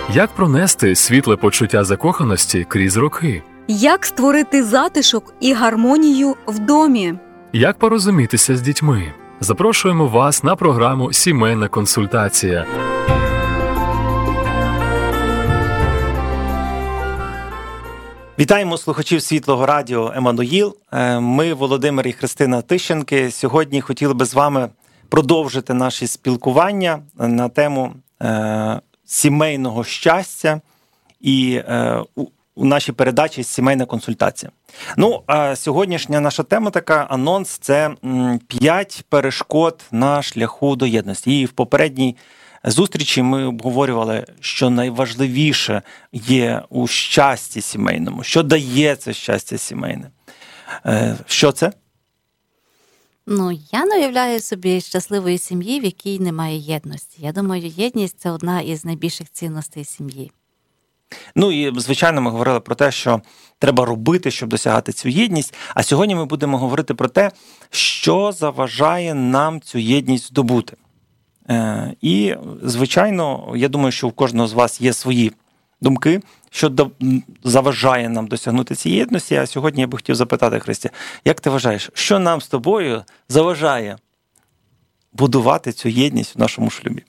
Як пронести світле почуття закоханості крізь роки? Як створити затишок і гармонію в домі? Як порозумітися з дітьми? Запрошуємо вас на програму «Сімейна консультація». Вітаємо слухачів Світлого радіо «Еммануїл». Ми, Володимир і Христина Тищенки, сьогодні хотіли би з вами продовжити наші спілкування на тему сімейного щастя і у нашій передачі «Сімейна консультація». Сьогоднішня наша тема така, анонс, це 5 перешкод на шляху до єдності. І в попередній зустрічі ми обговорювали, що найважливіше є у щасті сімейному, що дає це щастя сімейне. Що це? Я не уявляю собі щасливої сім'ї, в якій немає єдності. Я думаю, єдність – це одна із найбільших цінностей сім'ї. І, звичайно, ми говорили про те, що треба робити, щоб досягати цю єдність. А сьогодні ми будемо говорити про те, що заважає нам цю єдність здобути. І, звичайно, я думаю, що у кожного з вас є свої думки, що заважає нам досягнути цієї єдності. А сьогодні я би хотів запитати, Христя, як ти вважаєш, що нам з тобою заважає будувати цю єдність в нашому шлюбі?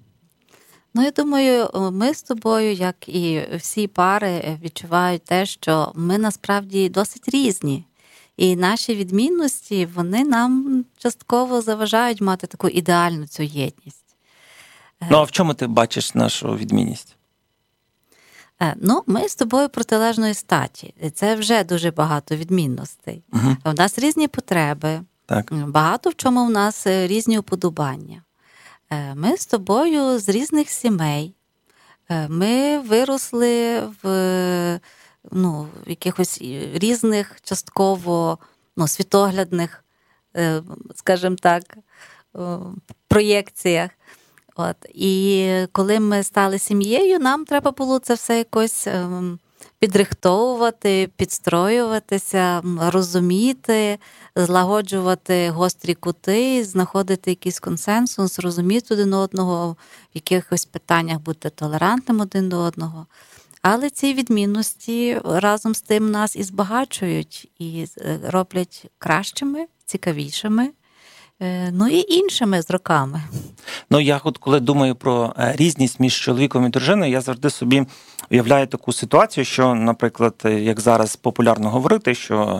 Я думаю, ми з тобою, як і всі пари, відчувають те, що ми насправді досить різні. І наші відмінності, вони нам частково заважають мати таку ідеальну цю єдність. А в чому ти бачиш нашу відмінність? Ми з тобою протилежної статі. Це вже дуже багато відмінностей. Угу. У нас різні потреби, так. Багато в чому в нас різні уподобання. Ми з тобою з різних сімей. Ми виросли в якихось різних частково світоглядних, скажімо так, проєкціях. І коли ми стали сім'єю, нам треба було це все якось підрихтовувати, підстроюватися, розуміти, злагоджувати гострі кути, знаходити якийсь консенсус, розуміти один одного, в якихось питаннях бути толерантним один до одного. Але ці відмінності разом з тим нас і збагачують, і роблять кращими, цікавішими, і іншими з роками. Я коли думаю про різність між чоловіком і дружиною, я завжди собі уявляю таку ситуацію, що, наприклад, як зараз популярно говорити, що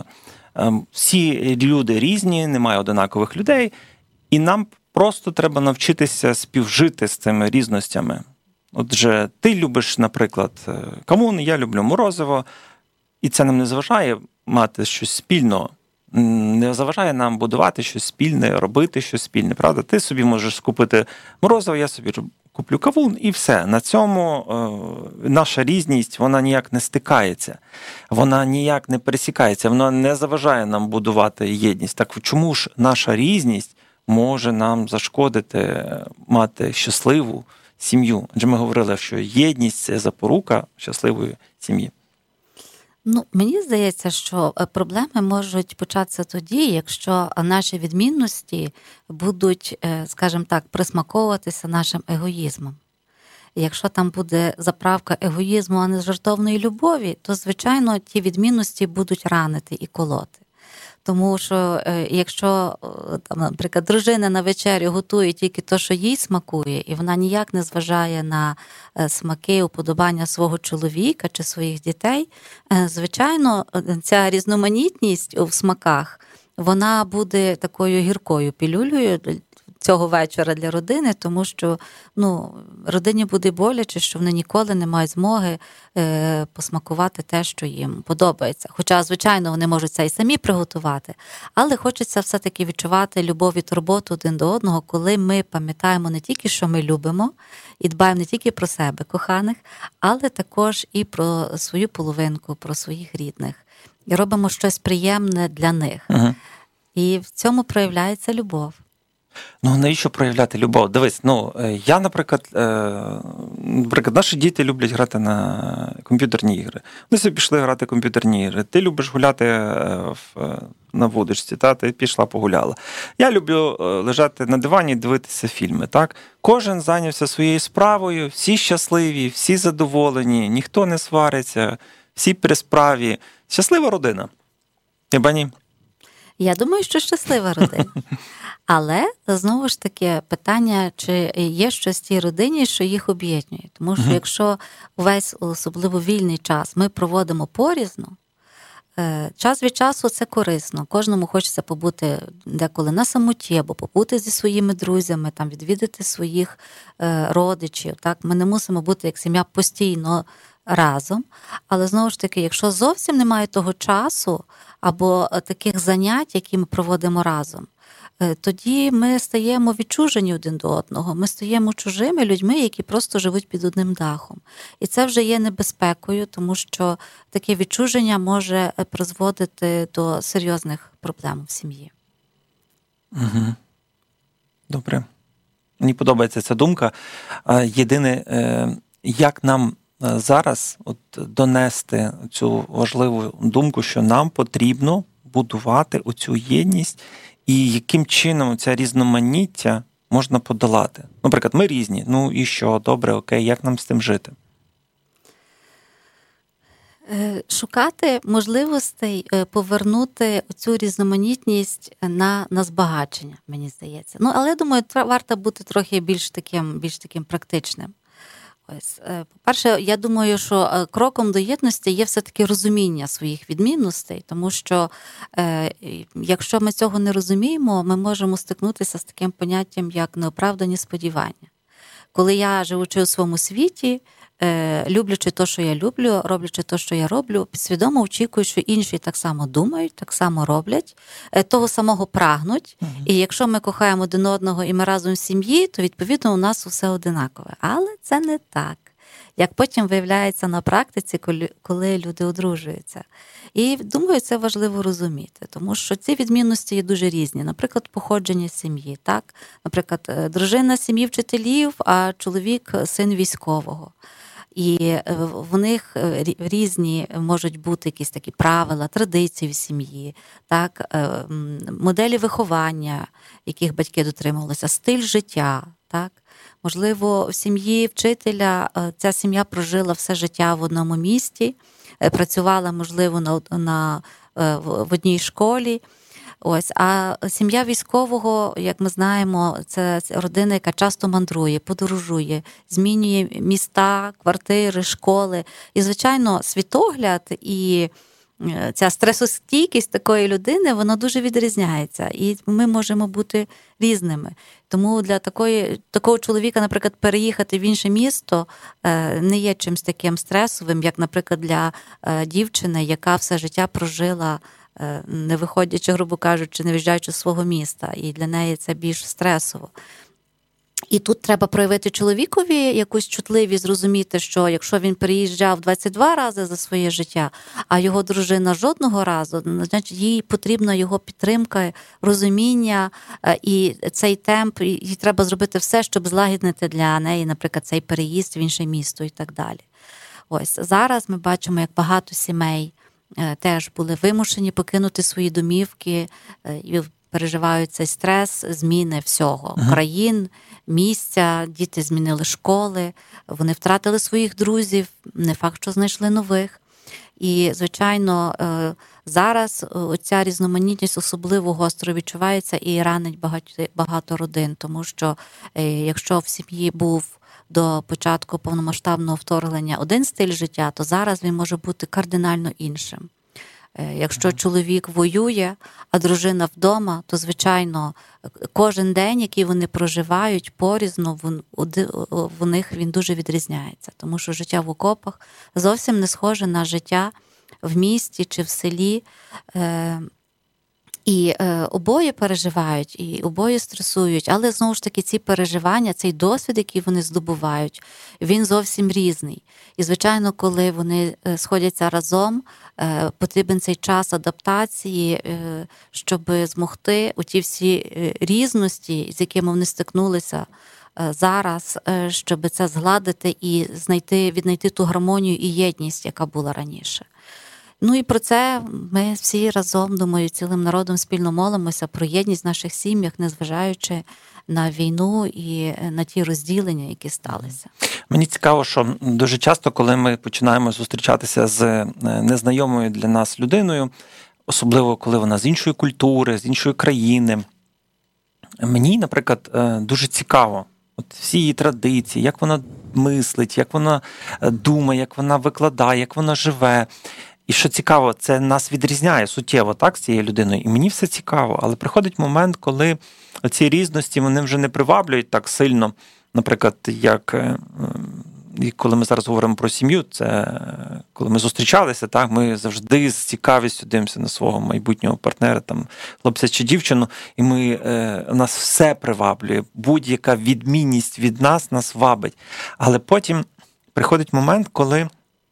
всі люди різні, немає однакових людей, і нам просто треба навчитися співжити з цими різностями. Отже, ти любиш, наприклад, кавун, я люблю морозиво, і це нам не заважає мати щось спільного, не заважає нам будувати щось спільне, робити щось спільне, правда? Ти собі можеш купити морозиво, я собі куплю кавун, і все. На цьому наша різність, вона ніяк не стикається, вона ніяк не пересікається, вона не заважає нам будувати єдність. Так чому ж наша різність може нам зашкодити мати щасливу сім'ю? Адже ми говорили, що єдність – це запорука щасливої сім'ї. Мені здається, що проблеми можуть початися тоді, якщо наші відмінності будуть, скажімо так, присмаковуватися нашим егоїзмом. І якщо там буде заправка егоїзму, а не жертовної любові, то, звичайно, ті відмінності будуть ранити і колоти. Тому що якщо, наприклад, дружина на вечерю готує тільки те, що їй смакує, і вона ніяк не зважає на смаки, уподобання свого чоловіка чи своїх дітей, звичайно, ця різноманітність в смаках, вона буде такою гіркою пілюлею цього вечора для родини, тому що родині буде боляче, що вони ніколи не мають змоги посмакувати те, що їм подобається. Хоча, звичайно, вони можуть це і самі приготувати, але хочеться все-таки відчувати любов і турботу один до одного, коли ми пам'ятаємо не тільки, що ми любимо, і дбаємо не тільки про себе, коханих, але також і про свою половинку, про своїх рідних. І робимо щось приємне для них. Ага. І в цьому проявляється любов. Ну, навіщо проявляти любов? Дивись, я, наприклад, наші діти люблять грати на комп'ютерні ігри. Вони собі пішли грати в комп'ютерні ігри. Ти любиш гуляти на вудочці, ти пішла погуляла. Я люблю лежати на дивані і дивитися фільми, так? Кожен зайнявся своєю справою, всі щасливі, всі задоволені, ніхто не свариться, всі при справі. Щаслива родина. Хіба ні? Я думаю, що щаслива родина. Але, знову ж таки, питання, чи є щось в тій родині, що їх об'єднує. Тому що якщо весь, особливо вільний час, ми проводимо порізно, час від часу це корисно. Кожному хочеться побути деколи на самоті, або побути зі своїми друзями, там, відвідати своїх родичів. Так? Ми не мусимо бути як сім'я постійно разом. Але, знову ж таки, якщо зовсім немає того часу, або таких занять, які ми проводимо разом, тоді ми стаємо відчужені один до одного, ми стаємо чужими людьми, які просто живуть під одним дахом. І це вже є небезпекою, тому що таке відчуження може призводити до серйозних проблем в сім'ї. Угу. Добре. Мені подобається ця думка. Єдине, як нам зараз донести цю важливу думку, що нам потрібно будувати оцю єдність, і яким чином ця різноманіття можна подолати. Наприклад, ми різні, і що, добре, окей, як нам з тим жити? Шукати можливостей повернути цю різноманітність на збагачення, мені здається. Але, думаю, варто бути трохи більш таким практичним. Ось, по-перше, я думаю, що кроком до єдності є все-таки розуміння своїх відмінностей, тому що якщо ми цього не розуміємо, ми можемо стикнутися з таким поняттям, як неоправдані сподівання. Коли я, живучи у своєму світі, люблячи те, що я люблю, роблячи те, що я роблю, підсвідомо очікую, що інші так само думають, так само роблять, того самого прагнуть. І якщо ми кохаємо один одного і ми разом в сім'ї, то, відповідно, у нас усе одинакове. Але це не так. Як потім виявляється на практиці, коли люди одружуються. І, думаю, це важливо розуміти, тому що ці відмінності є дуже різні. Наприклад, походження сім'ї, так? Наприклад, дружина сім'ї вчителів, а чоловік – син військового. І в них різні можуть бути якісь такі правила, традиції в сім'ї, так? Моделі виховання, яких батьки дотримувалися, стиль життя, так? Можливо, в сім'ї вчителя ця сім'я прожила все життя в одному місті, працювала, можливо, в одній школі. Ось, а сім'я військового, як ми знаємо, це родина, яка часто мандрує, подорожує, змінює міста, квартири, школи. І, звичайно, світогляд і ця стресостійкість такої людини, вона дуже відрізняється. І ми можемо бути різними. Тому для такого чоловіка, наприклад, переїхати в інше місто не є чимось таким стресовим, як, наприклад, для дівчини, яка все життя прожила, не виходячи, грубо кажучи, не виїжджаючи з свого міста. І для неї це більш стресово. І тут треба проявити чоловікові якусь чутливість, зрозуміти, що якщо він переїжджав 22 рази за своє життя, а його дружина жодного разу, значить їй потрібна його підтримка, розуміння і цей темп, і треба зробити все, щоб злагіднити для неї, наприклад, цей переїзд в інше місто і так далі. Ось зараз ми бачимо, як багато сімей теж були вимушені покинути свої домівки і переживають цей стрес, зміни всього. Країн, місця, діти змінили школи, вони втратили своїх друзів, не факт, що знайшли нових. І, звичайно, зараз оця різноманітність особливо гостро відчувається і ранить багато родин, тому що якщо в сім'ї був до початку повномасштабного вторгнення один стиль життя, то зараз він може бути кардинально іншим. Якщо чоловік воює, а дружина вдома, то, звичайно, кожен день, який вони проживають порізно, в них він дуже відрізняється. Тому що життя в окопах зовсім не схоже на життя в місті чи в селі. І обоє переживають, і обоє стресують, але знову ж таки ці переживання, цей досвід, який вони здобувають, він зовсім різний. І, звичайно, коли вони сходяться разом, потрібен цей час адаптації, щоб змогти у ті всі різності, з якими вони стикнулися зараз, щоб це згладити і віднайти ту гармонію і єдність, яка була раніше. Ну і про це ми всі разом, думаю, цілим народом спільно молимося про єдність в наших сім'ях, незважаючи на війну і на ті розділення, які сталися. Мені цікаво, що дуже часто, коли ми починаємо зустрічатися з незнайомою для нас людиною, особливо коли вона з іншої культури, з іншої країни, мені, наприклад, дуже цікаво, от всі її традиції, як вона мислить, як вона думає, як вона викладає, як вона живе. І що цікаво, це нас відрізняє суттєво, так, з цією людиною. І мені все цікаво, але приходить момент, коли ці різності, вони вже не приваблюють так сильно. Наприклад, як коли ми зараз говоримо про сім'ю, це коли ми зустрічалися, так, ми завжди з цікавістю дивимося на свого майбутнього партнера, там, хлопця чи дівчину, і нас все приваблює. Будь-яка відмінність від нас вабить. Але потім приходить момент, коли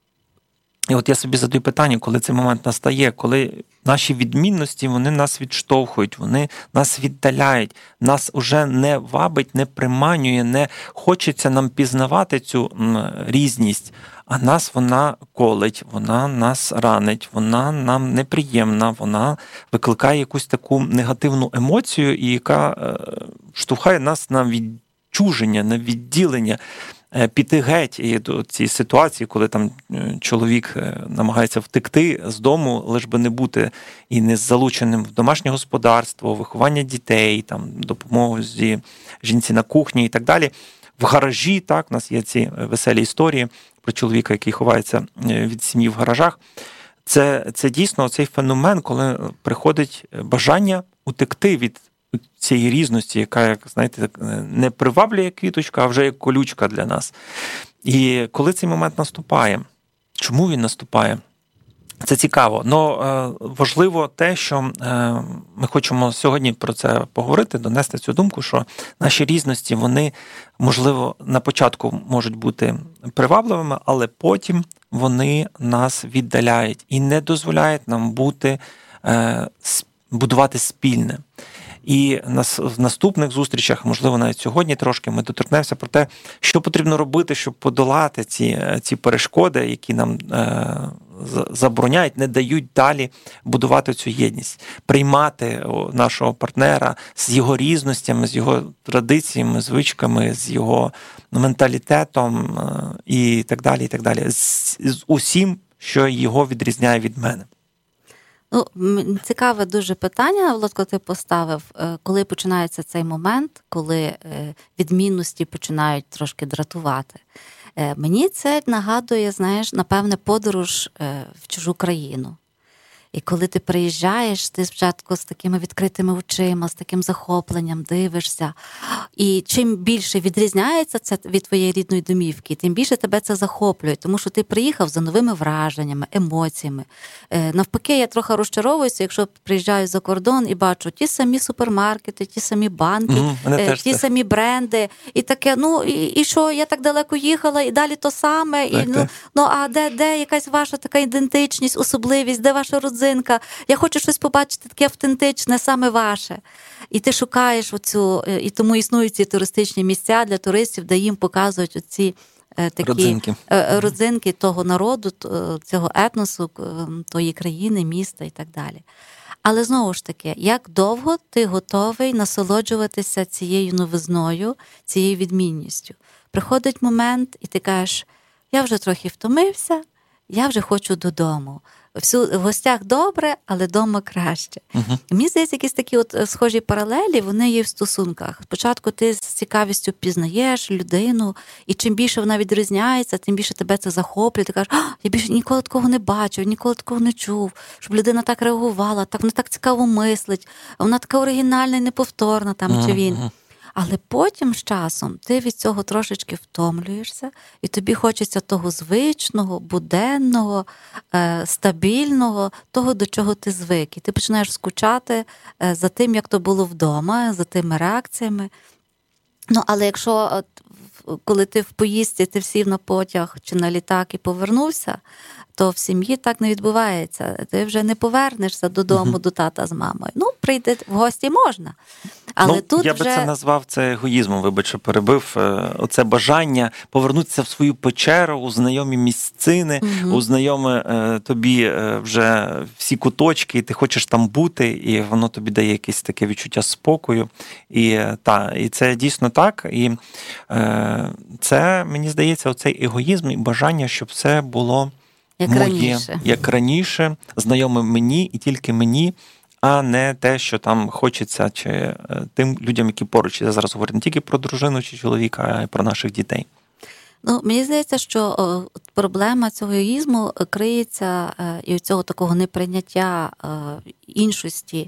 і от я собі задаю питання, коли цей момент настає, коли наші відмінності, вони нас відштовхують, вони нас віддаляють, нас уже не вабить, не приманює, не хочеться нам пізнавати цю різність, а нас вона колить, вона нас ранить, вона нам неприємна, вона викликає якусь таку негативну емоцію, і яка штовхає нас на відчуження, на відділення, піти геть. І до цієї ситуації, коли там чоловік намагається втекти з дому, лиш би не бути і не залученим в домашнє господарство, виховання дітей, там, допомогу жінці на кухні і так далі. В гаражі, так, у нас є ці веселі історії про чоловіка, який ховається від сім'ї в гаражах. Це дійсно цей феномен, коли приходить бажання утекти від цієї різності, яка, як знаєте, не приваблює квіточка, а вже як колючка для нас. І коли цей момент наступає, чому він наступає? Це цікаво. Но важливо те, що ми хочемо сьогодні про це поговорити, донести цю думку, що наші різності, вони, можливо, на початку можуть бути привабливими, але потім вони нас віддаляють і не дозволяють нам будувати спільне. І в наступних зустрічах, можливо, навіть сьогодні трошки, ми доторкнемося про те, що потрібно робити, щоб подолати ці перешкоди, які нам забороняють, не дають далі будувати цю єдність, приймати нашого партнера з його різностями, з його традиціями, звичками, з його менталітетом і так далі, і так далі, з усім, що його відрізняє від мене. Ну, цікаве дуже питання, Володко, ти поставив, коли починається цей момент, коли відмінності починають трошки дратувати. Мені це нагадує, знаєш, напевне, подорож в чужу країну. І коли ти приїжджаєш, ти спочатку з такими відкритими очима, з таким захопленням дивишся. І чим більше відрізняється це від твоєї рідної домівки, тим більше тебе це захоплює, тому що ти приїхав за новими враженнями, емоціями. Навпаки, я трохи розчаровуюся, якщо приїжджаю за кордон і бачу ті самі супермаркети, ті самі банки, ті самі бренди. І таке, і що, я так далеко їхала, і далі то саме. А де якась ваша така ідентичність, особливість, де ваша родзинка? Я хочу щось побачити таке автентичне, саме ваше. І ти шукаєш і тому існують ці туристичні місця для туристів, де їм показують оці такі родзинки того народу, цього етносу, тої країни, міста і так далі. Але знову ж таки, як довго ти готовий насолоджуватися цією новизною, цією відмінністю? Приходить момент, і ти кажеш, я вже трохи втомився, я вже хочу додому. В гостях добре, але вдома краще. Мені здається, якісь такі схожі паралелі, вони є в стосунках. Спочатку ти з цікавістю пізнаєш людину, і чим більше вона відрізняється, тим більше тебе це захоплює. Ти кажеш, я більше ніколи такого не бачив, ніколи такого не чув, щоб людина так реагувала, вона так цікаво мислить, вона така оригінальна і неповторна, чи він. Але потім з часом ти від цього трошечки втомлюєшся, і тобі хочеться того звичного, буденного, стабільного, того, до чого ти звик. І ти починаєш скучати за тим, як то було вдома, за тими реакціями. Але якщо, коли ти в поїздці, ти сів на потяг чи на літак і повернувся, то в сім'ї так не відбувається. Ти вже не повернешся додому до тата з мамою. Прийти в гості можна. Але тут я би це назвав егоїзмом, вибач, що перебив. Оце бажання повернутися в свою печеру, у знайомі місцини, у знайомі тобі вже всі куточки, і ти хочеш там бути, і воно тобі дає якесь таке відчуття спокою. І це дійсно так. І це, мені здається, оцей егоїзм і бажання, щоб все було як раніше, знайоме мені і тільки мені, а не те, що там хочеться чи тим людям, які поруч. Я зараз говорю не тільки про дружину чи чоловіка, а й про наших дітей. Мені здається, що проблема цього егоїзму криється і цього такого неприйняття іншості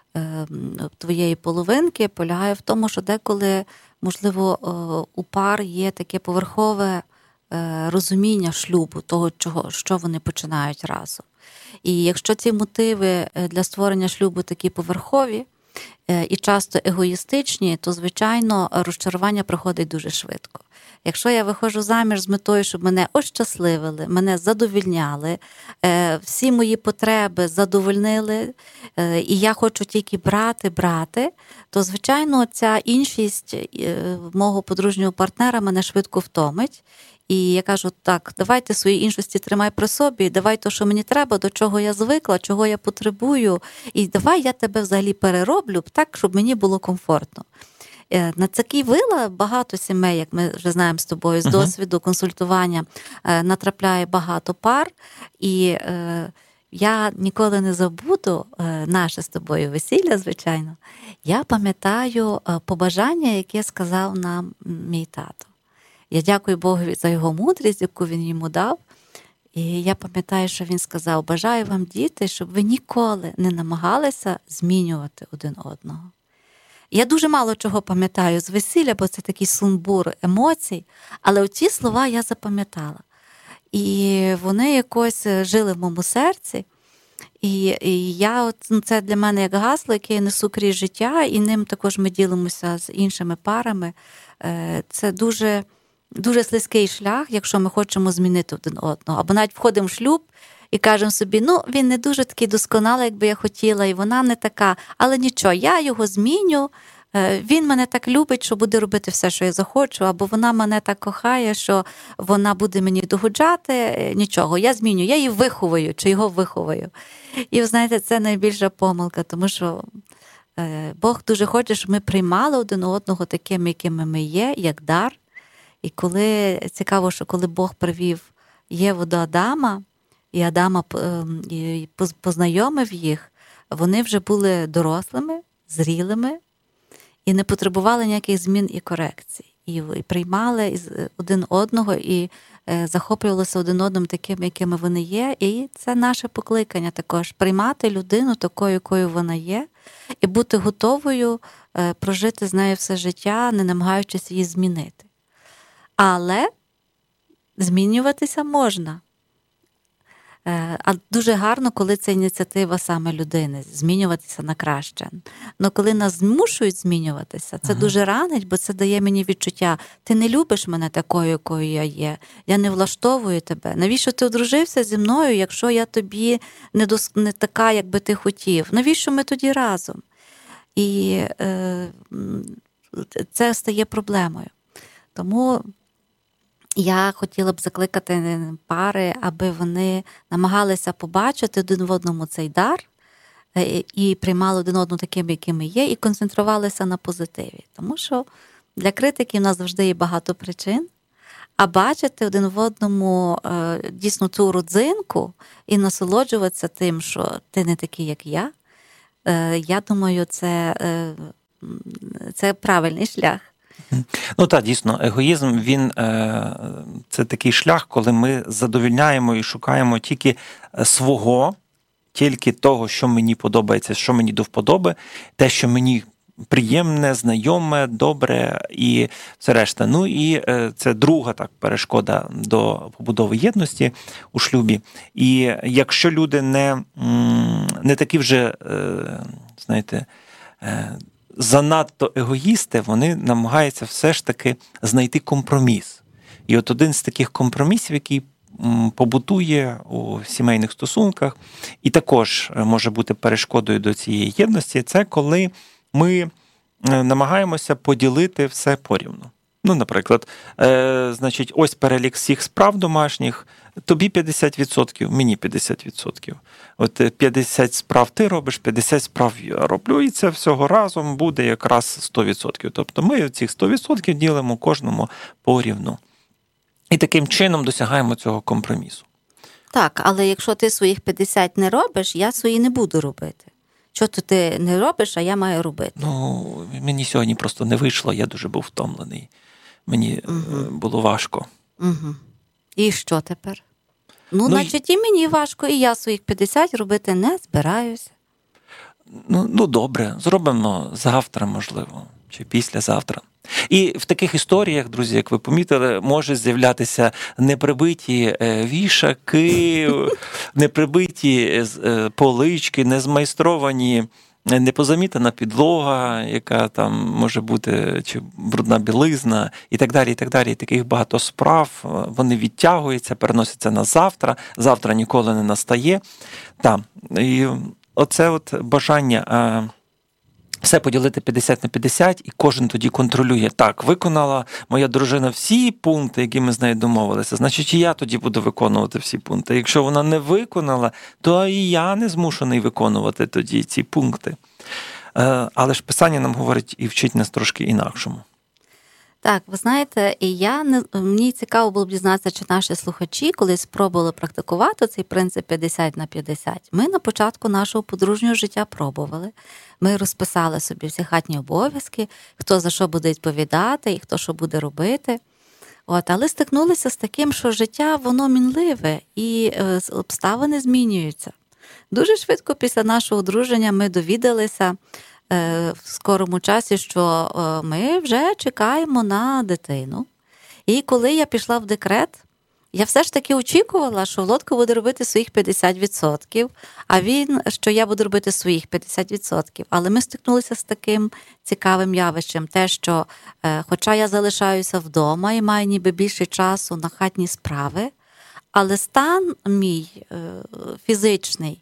твоєї половинки полягає в тому, що деколи, можливо, у пар є таке поверхове розуміння шлюбу, того, що вони починають разом. І якщо ці мотиви для створення шлюбу такі поверхові і часто егоїстичні, то, звичайно, розчарування приходить дуже швидко. Якщо я виходжу заміж з метою, щоб мене ощасливили, мене задовольняли, всі мої потреби задовольнили, і я хочу тільки брати, то, звичайно, ця іншість мого подружнього партнера мене швидко втомить. І я кажу, так, давайте свої іншості тримай при собі, давай то, що мені треба, до чого я звикла, чого я потребую, і давай я тебе взагалі перероблю так, щоб мені було комфортно. На такі вила багато сімей, як ми вже знаємо з тобою, з досвіду консультування, натрапляє багато пар, і я ніколи не забуду наше з тобою весілля, звичайно. Я пам'ятаю побажання, яке сказав нам мій тато. Я дякую Богові за його мудрість, яку він йому дав. І я пам'ятаю, що він сказав: бажаю вам, діти, щоб ви ніколи не намагалися змінювати один одного. Я дуже мало чого пам'ятаю з весілля, бо це такий сумбур емоцій, але оці слова я запам'ятала. І вони якось жили в моєму серці. І це для мене як гасло, яке я несу крізь життя, і ним також ми ділимося з іншими парами. Це дуже, дуже слизький шлях, якщо ми хочемо змінити один одного. Або навіть входимо в шлюб і кажемо собі, він не дуже такий досконалий, як би я хотіла, і вона не така, але нічого, я його зміню, він мене так любить, що буде робити все, що я захочу, або вона мене так кохає, що вона буде мені догоджати, нічого, я зміню, я її виховую, чи його виховую. І ви знаєте, це найбільша помилка, тому що Бог дуже хоче, щоб ми приймали один одного такими, якими ми є, як дар. І цікаво, що коли Бог привів Єву до Адама, і Адама познайомив їх, вони вже були дорослими, зрілими, і не потребували ніяких змін і корекцій. І приймали один одного, і захоплювалися один одним таким, якими вони є. І це наше покликання також – приймати людину такою, якою вона є, і бути готовою прожити з нею все життя, не намагаючись її змінити. Але змінюватися можна. А дуже гарно, коли це ініціатива саме людини, змінюватися на краще. Але коли нас змушують змінюватися, це дуже ранить, бо це дає мені відчуття: ти не любиш мене такою, якою я є, я не влаштовую тебе. Навіщо ти одружився зі мною, якщо я тобі не така, як би ти хотів? Навіщо ми тоді разом? І це стає проблемою. Тому я хотіла б закликати пари, аби вони намагалися побачити один в одному цей дар і приймали один одного таким, якими є, і концентрувалися на позитиві. Тому що для критики в нас завжди є багато причин, а бачити один в одному дійсно цю родзинку і насолоджуватися тим, що ти не такий, як я думаю, це правильний шлях. Так, дійсно, егоїзм, це такий шлях, коли ми задовольняємо і шукаємо тільки свого, тільки того, що мені подобається, що мені до вподоби, те, що мені приємне, знайоме, добре і все решта. Ну і це друга так перешкода до побудови єдності у шлюбі. І якщо люди не такі вже, знаєте, занадто егоїсти, вони намагаються все ж таки знайти компроміс. І от один з таких компромісів, який побутує у сімейних стосунках, і також може бути перешкодою до цієї єдності, це коли ми намагаємося поділити все порівну. Ну, наприклад, значить, ось перелік всіх справ домашніх, тобі 50%, мені 50%. От 50 справ ти робиш, 50 справ я роблю, і це всього разом буде якраз 100%. Тобто ми цих 100% ділимо кожному порівну. І таким чином досягаємо цього компромісу. Так, але якщо ти своїх 50 не робиш, я свої не буду робити. Що то ти не робиш, а я маю робити? Ну, мені сьогодні просто не вийшло, я дуже був втомлений. Мені було важко. Угу. І що тепер? Ну, значить, і мені важко, і я своїх 50 робити не збираюся. Ну, добре, зробимо завтра, можливо, чи післязавтра. І в таких історіях, друзі, як ви помітили, може з'являтися неприбиті вішаки, неприбиті полички, незмайстровані, непозамітана підлога, яка там може бути, чи брудна білизна, і так далі, і так далі. І таких багато справ, вони відтягуються, переносяться на завтра, завтра ніколи не настає. Так, і оце от бажання все поділити 50 на 50, і кожен тоді контролює. Так, виконала моя дружина всі пункти, які ми з нею домовилися, значить і я тоді буду виконувати всі пункти. Якщо вона не виконала, то і я не змушений виконувати тоді ці пункти. Але ж Писання нам говорить і вчить нас трошки інакшому. Так, ви знаєте, мені цікаво було б дізнатися, чи наші слухачі колись спробували практикувати цей принцип 50 на 50. Ми на початку нашого подружнього життя пробували. Ми розписали собі всі хатні обов'язки, хто за що буде відповідати і хто що буде робити. Але стикнулися з таким, що життя, воно мінливе і обставини змінюються. Дуже швидко після нашого одруження ми довідалися в скорому часі, що ми вже чекаємо на дитину. І коли я пішла в декрет, я все ж таки очікувала, що Володько буде робити своїх 50%, а що я буду робити своїх 50%. Але ми стикнулися з таким цікавим явищем, те, що хоча я залишаюся вдома і маю ніби більше часу на хатні справи, але стан мій фізичний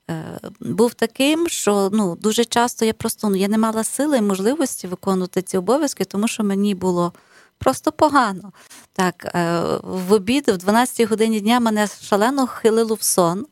був таким, що дуже часто я не мала сили і можливості виконувати ці обов'язки, тому що мені було просто погано. Так, в обід, в 12 годині дня мене шалено хилило в сон.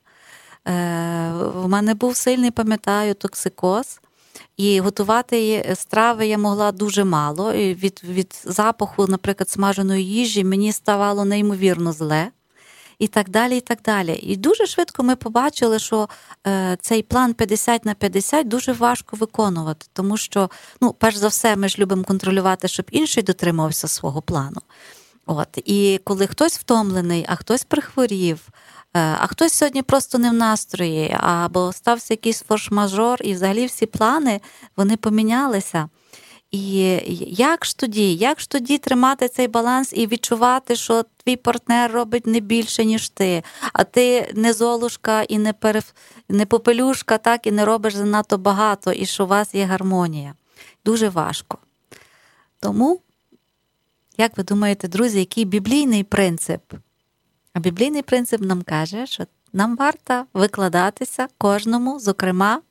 В мене був сильний, пам'ятаю, токсикоз. І готувати страви я могла дуже мало. І від запаху, наприклад, смаженої їжі мені ставало неймовірно зле. І так далі, і так далі. І дуже швидко ми побачили, що цей план 50 на 50 дуже важко виконувати, тому що, перш за все, ми ж любимо контролювати, щоб інший дотримався свого плану. І коли хтось втомлений, а хтось прихворів, а хтось сьогодні просто не в настрої, або стався якийсь форс-мажор, і взагалі всі плани, вони помінялися. І як ж тоді тримати цей баланс і відчувати, що твій партнер робить не більше, ніж ти, а ти не золушка і не попелюшка, так, і не робиш занадто багато, і що у вас є гармонія. Дуже важко. Тому, як ви думаєте, друзі, який біблійний принцип? А біблійний принцип нам каже, що нам варто викладатися кожному, зокрема,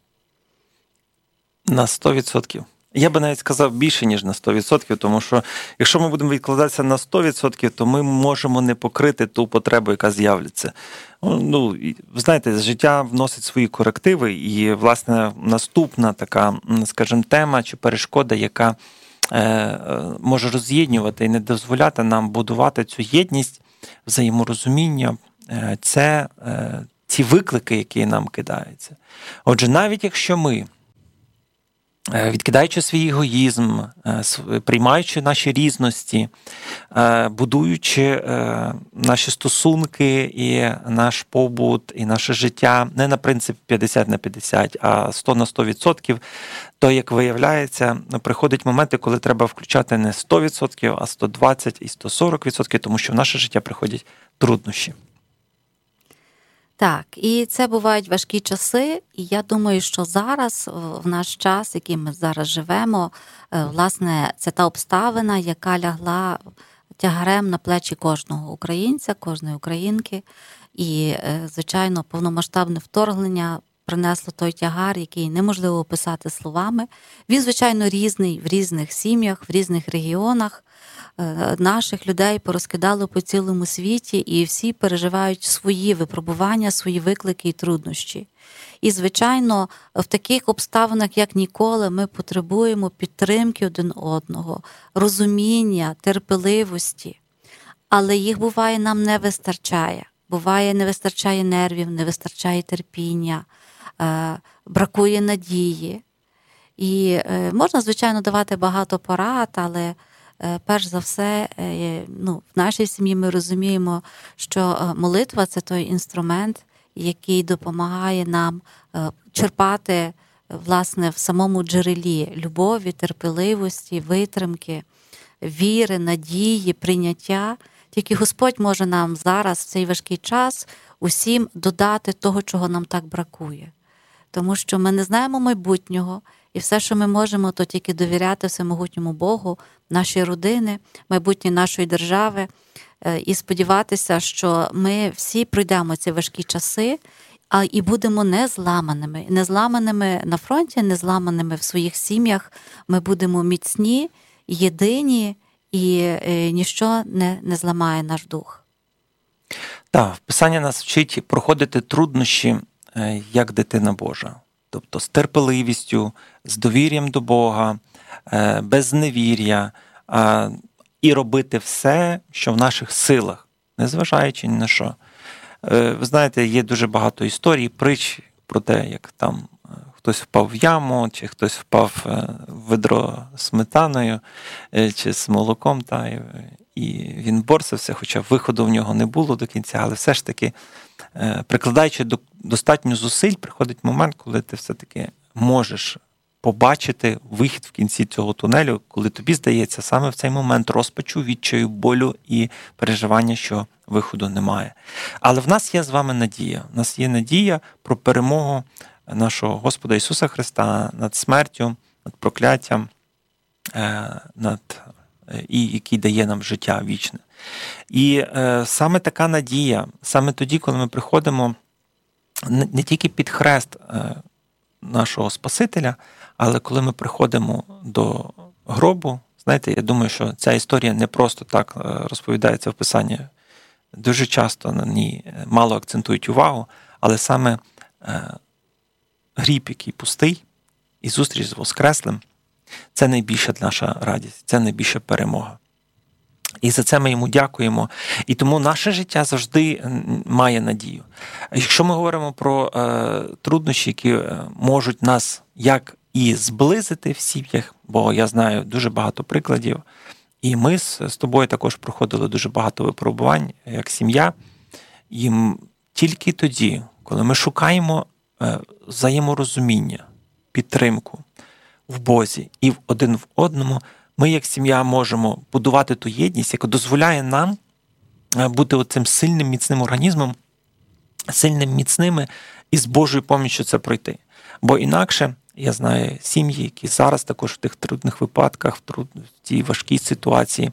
на 100%. Я би навіть сказав більше, ніж на 100%, тому що якщо ми будемо відкладатися на 100%, то ми можемо не покрити ту потребу, яка з'являться. Ви знаєте, життя вносить свої корективи, і, власне, наступна така, скажімо, тема чи перешкода, яка може роз'єднувати і не дозволяти нам будувати цю єдність, взаєморозуміння, це ці виклики, які нам кидаються. Отже, навіть якщо ми відкидаючи свій егоїзм, приймаючи наші різності, будуючи наші стосунки і наш побут, і наше життя не на принципі 50 на 50, а 100 на 100%, то, як виявляється, приходять моменти, коли треба включати не 100%, а 120 і 140%, тому що в наше життя приходять труднощі. Так, і це бувають важкі часи, і я думаю, що зараз, в наш час, який ми зараз живемо, власне, це та обставина, яка лягла тягарем на плечі кожного українця, кожної українки, і, звичайно, повномасштабне вторгнення принесло той тягар, який неможливо описати словами. Він, звичайно, різний в різних сім'ях, в різних регіонах. Наших людей порозкидало по цілому світі, і всі переживають свої випробування, свої виклики і труднощі. І, звичайно, в таких обставинах, як ніколи, ми потребуємо підтримки один одного, розуміння, терпеливості. Але їх, буває, нам не вистачає. Буває, не вистачає нервів, не вистачає терпіння, бракує надії. І можна, звичайно, давати багато порад, але перш за все, в нашій сім'ї ми розуміємо, що молитва – це той інструмент, який допомагає нам черпати, власне, в самому джерелі любові, терпеливості, витримки, віри, надії, прийняття. Тільки Господь може нам зараз, в цей важкий час, усім додати того, чого нам так бракує. Тому що ми не знаємо майбутнього, і все, що ми можемо, то тільки довіряти всемогутньому Богу, нашій родини, майбутнє нашої держави, і сподіватися, що ми всі пройдемо ці важкі часи, і будемо не зламаними на фронті, не зламаними в своїх сім'ях. Ми будемо міцні, єдині, і ніщо не зламає наш дух. Так, Писання нас вчить проходити труднощі, як дитина Божа. Тобто з терпеливістю, з довір'ям до Бога, без невір'я, і робити все, що в наших силах, незважаючи ні на що. Ви знаєте, є дуже багато історій, притч про те, як там хтось впав в яму, чи хтось впав в ведро з сметаною, чи з молоком, і він борсався, хоча виходу в нього не було до кінця, але все ж таки, прикладаючи достатньо зусиль, приходить момент, коли ти все-таки можеш побачити вихід в кінці цього тунелю, коли тобі здається саме в цей момент розпачу, відчаю, болю і переживання, що виходу немає. Але в нас є з вами надія. У нас є надія про перемогу нашого Господа Ісуса Христа над смертю, над прокляттям, який дає нам життя вічне. І саме така надія, саме тоді, коли ми приходимо не тільки під хрест нашого Спасителя, але коли ми приходимо до гробу, знаєте, я думаю, що ця історія не просто так розповідається в Писанні. Дуже часто на ній мало акцентують увагу, але саме гріб, який пустий, і зустріч з Воскреслим – це найбільша наша радість, це найбільша перемога. І за це ми йому дякуємо. І тому наше життя завжди має надію. Якщо ми говоримо про труднощі, які можуть нас як і зблизити в сім'ях, бо я знаю дуже багато прикладів, і ми з тобою також проходили дуже багато випробувань як сім'я. І тільки тоді, коли ми шукаємо взаєморозуміння, підтримку в Бозі і один в одному, ми як сім'я можемо будувати ту єдність, яка дозволяє нам бути оцим сильним, міцним організмом, сильним, міцними, і з Божою поміччю це пройти. Бо інакше, я знаю сім'ї, які зараз також в тих трудних випадках, в тій важкій ситуації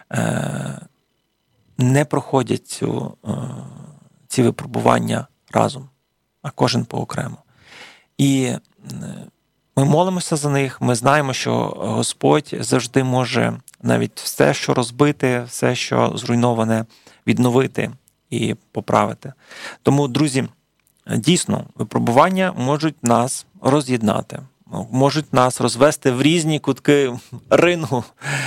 не проходять ці випробування разом, а кожен поокремо. І ми молимося за них, ми знаємо, що Господь завжди може навіть все, що розбите, все, що зруйноване, відновити і поправити. Тому, друзі, дійсно, випробування можуть нас роз'єднати, можуть нас розвести в різні кутки рингу,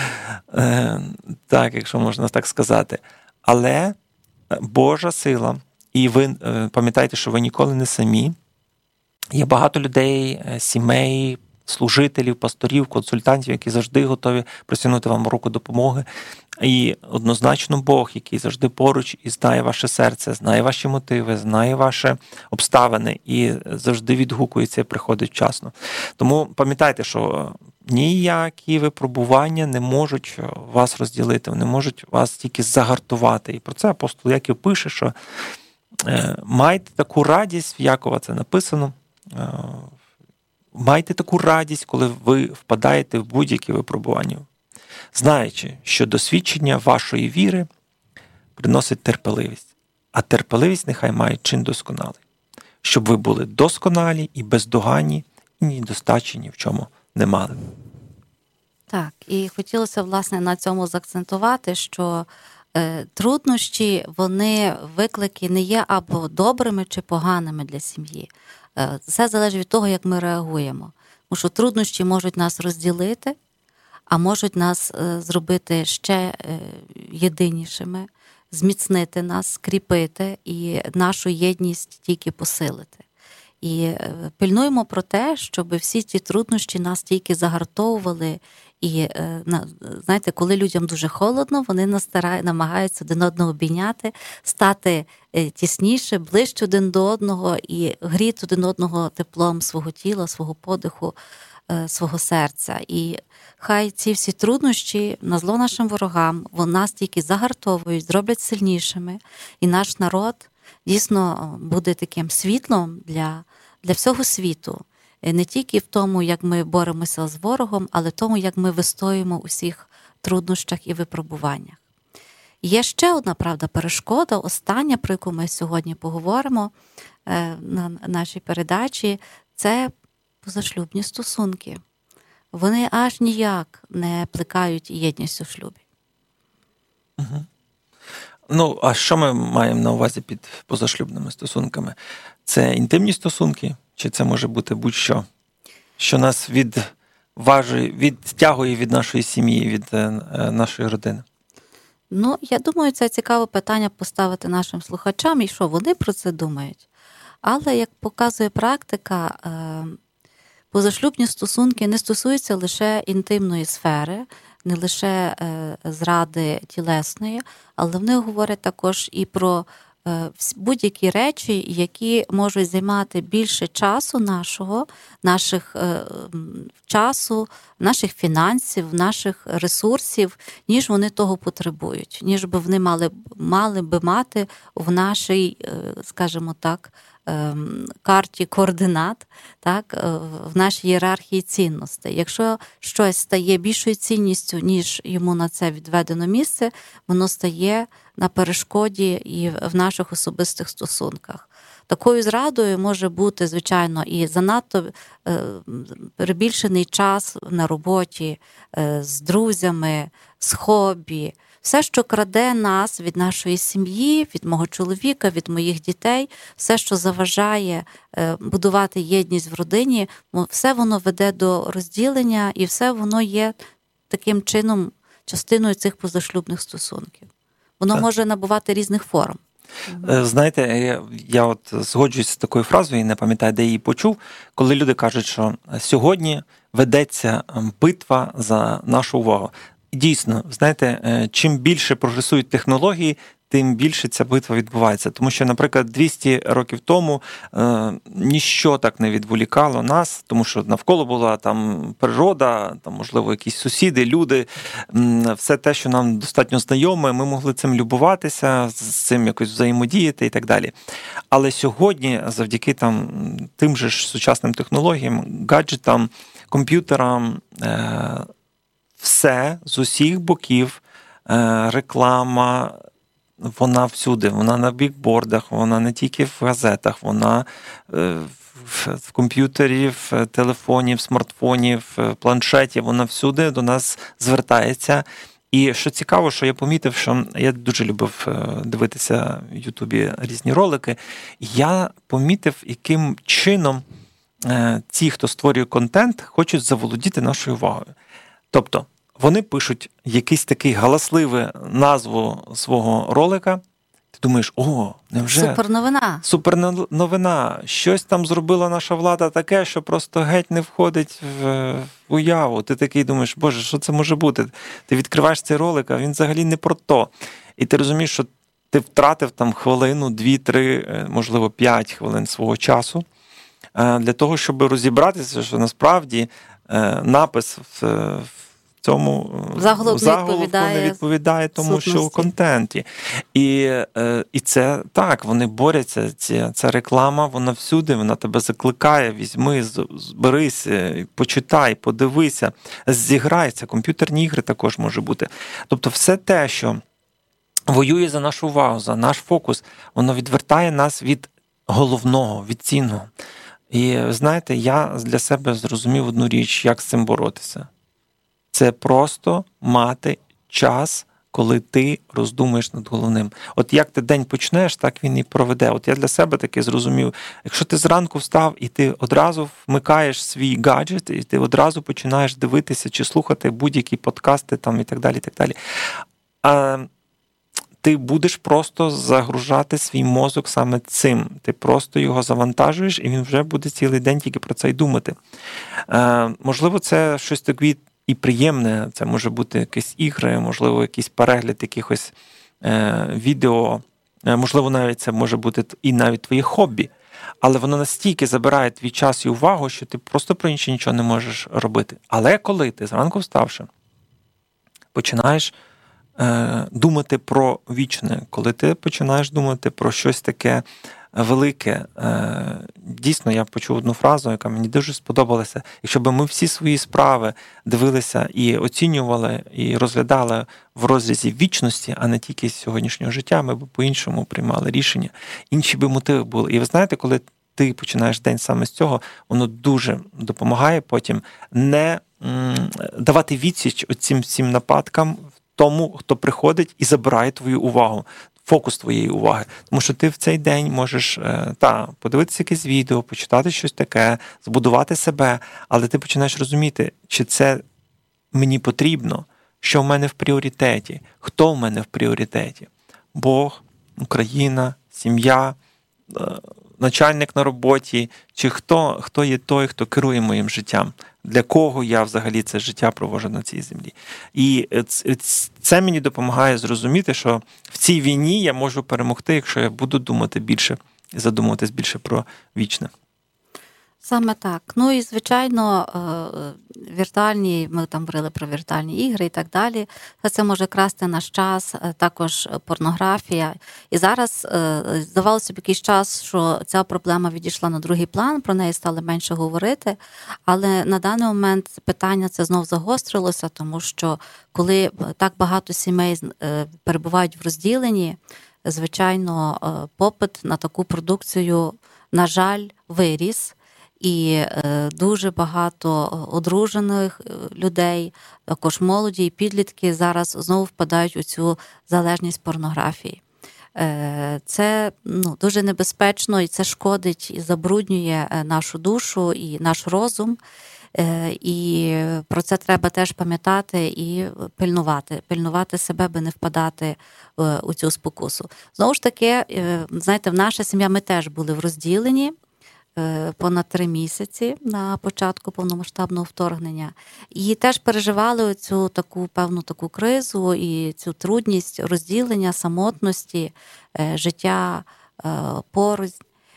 так, якщо можна так сказати. Але Божа сила, і ви пам'ятайте, що ви ніколи не самі. Є багато людей, сімей, служителів, пасторів, консультантів, які завжди готові простягнути вам руку допомоги. І однозначно Бог, який завжди поруч і знає ваше серце, знає ваші мотиви, знає ваші обставини і завжди відгукується і приходить вчасно. Тому пам'ятайте, що ніякі випробування не можуть вас розділити, вони можуть вас тільки загартувати. І про це апостол Яків пише, що майте таку радість, в Якова це написано, майте таку радість, коли ви впадаєте в будь-які випробування, знаючи, що досвідчення вашої віри приносить терпеливість, а терпеливість нехай має чин досконалий, щоб ви були досконалі і бездоганні, і недостачі ні в чому не мали. Так, і хотілося, власне, на цьому заакцентувати, що труднощі, вони, виклики не є або добрими чи поганими для сім'ї. Все залежить від того, як ми реагуємо. Тому що труднощі можуть нас розділити, а можуть нас зробити ще єдинішими, зміцнити нас, скріпити і нашу єдність тільки посилити. І пильнуємо про те, щоб всі ці труднощі нас тільки загартовували. І, знаєте, коли людям дуже холодно, вони намагаються один одного обійняти, стати тісніше, ближче один до одного і гріти один одного теплом свого тіла, свого подиху, свого серця. І хай ці всі труднощі, на зло нашим ворогам, вони нас тільки загартовують, зроблять сильнішими. І наш народ дійсно буде таким світлом для всього світу. Не тільки в тому, як ми боремося з ворогом, але в тому, як ми вистоїмо у всіх труднощах і випробуваннях. Є ще одна, правда, перешкода, остання, про яку ми сьогодні поговоримо на нашій передачі, це позашлюбні стосунки. Вони аж ніяк не плекають єдність у шлюбі. Угу. Ну, а що ми маємо на увазі під позашлюбними стосунками? Це інтимні стосунки? Чи це може бути будь-що, що нас відтягує від нашої сім'ї, від нашої родини? Ну, я думаю, це цікаве питання поставити нашим слухачам, і що вони про це думають. Але, як показує практика, позашлюбні стосунки не стосуються лише інтимної сфери, не лише зради тілесної, але вони говорять також і про будь-які речі, які можуть займати більше часу наших фінансів, наших ресурсів, ніж вони того потребують, ніж би вони мали би мати в нашій, скажімо так, карті координат, так, в нашій ієрархії цінностей. Якщо щось стає більшою цінністю, ніж йому на це відведено місце, воно стає на перешкоді і в наших особистих стосунках. Такою зрадою може бути, звичайно, і занадто перебільшений час на роботі, з друзями, з хобі. Все, що краде нас від нашої сім'ї, від мого чоловіка, від моїх дітей, все, що заважає будувати єдність в родині, все воно веде до розділення і все воно є таким чином частиною цих позашлюбних стосунків. Воно може набувати різних форм. Знаєте, я от згоджуюсь з такою фразою і не пам'ятаю, де її почув, коли люди кажуть, що сьогодні ведеться битва за нашу увагу. Дійсно, знаєте, чим більше прогресують технології, тим більше ця битва відбувається. Тому що, наприклад, 200 років тому ніщо так не відволікало нас, тому що навколо була там природа, там, можливо, якісь сусіди, люди, все те, що нам достатньо знайоме, ми могли цим любуватися, з цим якось взаємодіяти і так далі. Але сьогодні, завдяки тим же ж сучасним технологіям, гаджетам, комп'ютерам, все з усіх боків, реклама, вона всюди, вона на бікбордах, вона не тільки в газетах, вона в комп'ютері, в телефоні, в смартфоні, в планшеті, вона всюди до нас звертається. І що цікаво, що я помітив, що я дуже любив дивитися в Ютубі різні ролики, я помітив, яким чином ті, хто створює контент, хочуть заволодіти нашою увагою. Тобто, вони пишуть якийсь такий галасливий назву свого ролика, Ти думаєш, невже? Суперновина. Щось там зробила наша влада таке, що просто геть не входить в уяву. Ти такий думаєш, Боже, що це може бути? Ти відкриваєш цей ролик, а він взагалі не про то. І ти розумієш, що ти втратив там хвилину, 2, 3, можливо, 5 хвилин свого часу для того, щоб розібратися, що насправді напис в цьому заголовку не відповідає тому, що в контенті. І це так, вони борються. Ця реклама, вона всюди, вона тебе закликає, візьми, зберись, почитай, подивися, зіграйся. Комп'ютерні ігри також може бути. Тобто все те, що воює за нашу увагу, за наш фокус, воно відвертає нас від головного, від цінного. І знаєте, я для себе зрозумів одну річ, як з цим боротися. Це просто мати час, коли ти роздумуєш над головним. От як ти день почнеш, так він і проведе. От я для себе таки зрозумів, якщо ти зранку встав і ти одразу вмикаєш свій гаджет, і ти одразу починаєш дивитися чи слухати будь-які подкасти там і так далі, ти будеш просто загружати свій мозок саме цим. Ти просто його завантажуєш, і він вже буде цілий день тільки про це й думати. Можливо, це щось таке і приємне, це може бути якісь ігри, можливо, якийсь перегляд якихось відео, можливо, навіть це може бути і навіть твоє хобі, але воно настільки забирає твій час і увагу, що ти просто про інше нічого не можеш робити. Але коли ти зранку вставши, починаєш думати про вічне, коли ти починаєш думати про щось таке велике. Дійсно, я почув одну фразу, яка мені дуже сподобалася. Якщо б ми всі свої справи дивилися і оцінювали, і розглядали в розрізі вічності, а не тільки сьогоднішнього життя, ми б по-іншому приймали рішення. Інші би мотиви були. І ви знаєте, коли ти починаєш день саме з цього, воно дуже допомагає потім не давати відсіч оцим всім нападкам тому, хто приходить і забирає твою увагу, фокус твоєї уваги. Тому що ти в цей день можеш подивитися якесь відео, почитати щось таке, збудувати себе, але ти починаєш розуміти, чи це мені потрібно, що в мене в пріоритеті, хто в мене в пріоритеті. Бог, Україна, сім'я, начальник на роботі, чи хто є той, хто керує моїм життям, для кого я взагалі це життя проводжу на цій землі. І це мені допомагає зрозуміти, що в цій війні я можу перемогти, якщо я буду думати більше і задумуватись більше про вічне. Саме так. Ну і, звичайно, віртуальні, ми там говорили про віртуальні ігри і так далі. Це може красти наш час, також порнографія. І зараз здавалося б якийсь час, що ця проблема відійшла на другий план, про неї стали менше говорити. Але на даний момент питання це знов загострилося, тому що коли так багато сімей перебувають в розділенні, звичайно, попит на таку продукцію, на жаль, виріс. І дуже багато одружених людей, також молоді і підлітки зараз знову впадають у цю залежність порнографії. Це дуже небезпечно, і це шкодить і забруднює нашу душу і наш розум. І про це треба теж пам'ятати і пильнувати себе, аби не впадати у цю спокусу. Знову ж таки, знаєте, в наша сім'я ми теж були в розділенні понад 3 місяці на початку повномасштабного вторгнення. І теж переживали цю певну таку кризу і цю трудність розділення, самотності, життя поруч.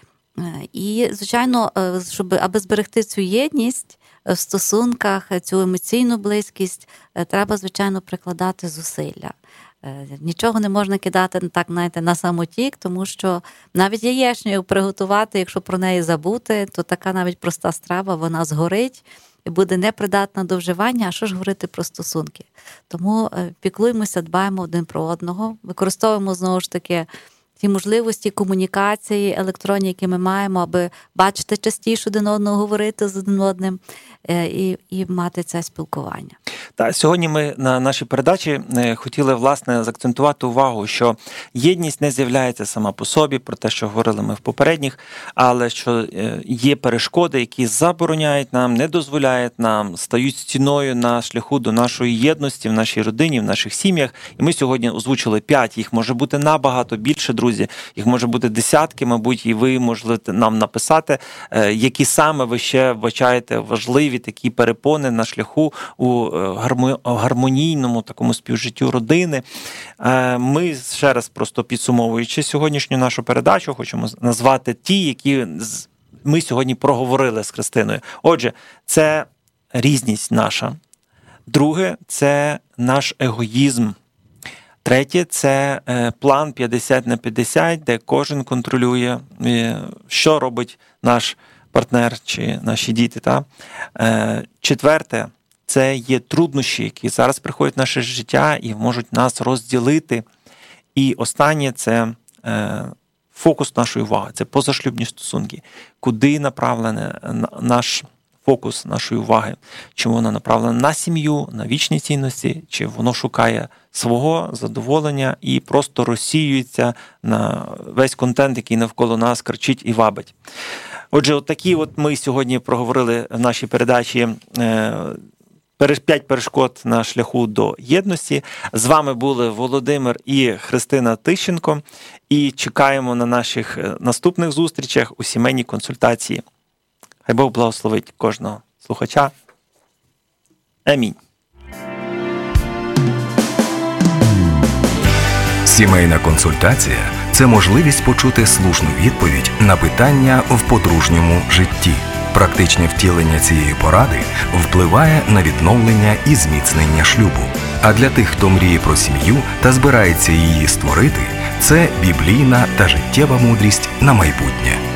І, звичайно, аби зберегти цю єдність в стосунках, цю емоційну близькість, треба, звичайно, прикладати зусилля. Нічого не можна кидати так, знаєте, на самотік, тому що навіть яєчню приготувати, якщо про неї забути, то така навіть проста страва, вона згорить і буде непридатна до вживання, а що ж говорити про стосунки. Тому піклуємося, дбаємо один про одного, використовуємо, знову ж таки, ті можливості комунікації електронні, які ми маємо, аби бачити частіше один одного, говорити з один одним і мати це спілкування. Так, сьогодні ми на нашій передачі хотіли, власне, заакцентувати увагу, що єдність не з'являється сама по собі, про те, що говорили ми в попередніх, але що є перешкоди, які забороняють нам, не дозволяють нам, стають стіною на шляху до нашої єдності в нашій родині, в наших сім'ях. І ми сьогодні озвучили 5, їх може бути набагато більше, друзі. друзі. Їх може бути десятки, мабуть, і ви можете нам написати, які саме ви ще вбачаєте важливі такі перепони на шляху у гармонійному такому співжиттю родини. Ми ще раз, просто підсумовуючи сьогоднішню нашу передачу, хочемо назвати ті, які ми сьогодні проговорили з Христиною. Отже, це різність наша. Друге – це наш егоїзм. Третє – це план 50/50, де кожен контролює, що робить наш партнер чи наші діти. Та? Четверте – це є труднощі, які зараз приходять в наше життя і можуть нас розділити. І останнє – це фокус нашої уваги, це позашлюбні стосунки. Куди направлений наш фокус нашої уваги? Чи вона направлена на сім'ю, на вічні цінності, чи воно шукає свого задоволення і просто розсіюється на весь контент, який навколо нас кричить і вабить. Отже, такі ми сьогодні проговорили в нашій передачі 5 перешкод на шляху до єдності. З вами були Володимир і Христина Тищенко. І чекаємо на наших наступних зустрічах у сімейній консультації. Хай Бог благословить кожного слухача. Амінь. Сімейна консультація – це можливість почути слушну відповідь на питання в подружньому житті. Практичне втілення цієї поради впливає на відновлення і зміцнення шлюбу. А для тих, хто мріє про сім'ю та збирається її створити, це біблійна та життєва мудрість на майбутнє.